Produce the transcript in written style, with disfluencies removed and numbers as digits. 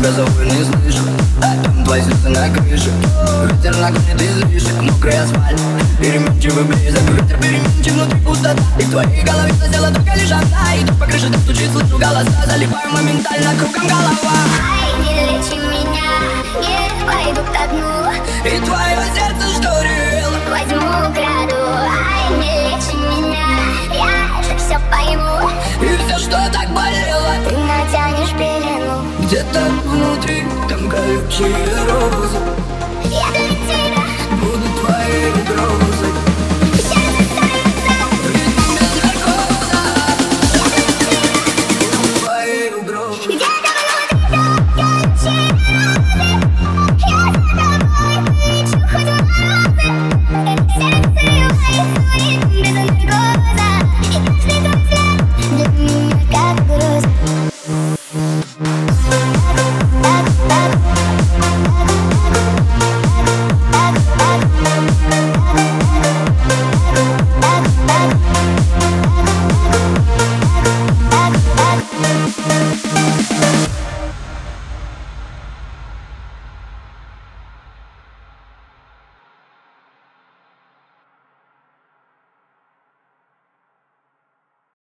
тебя зовут, не слышу. Там твои слезы на крыше, ветер нагонит излишек. Мокрый асфальт, переменчивый близок. Ветер переменчив, внутри пустота. И в твоей голове засела только лишь одна. И дождь по крыше так стучит, слышу голоса. Залипаю моментально, кругом голова. Ай, не лечи меня, не пойду ко дну. И твое сердце, что ревело, Возьму, украду. Ай, не лечи меня, я же все пойму. и все, что так болело, Ты натянешь пелену. где-то внутри, там колючие розы. Я для тебя Будут твои грозы.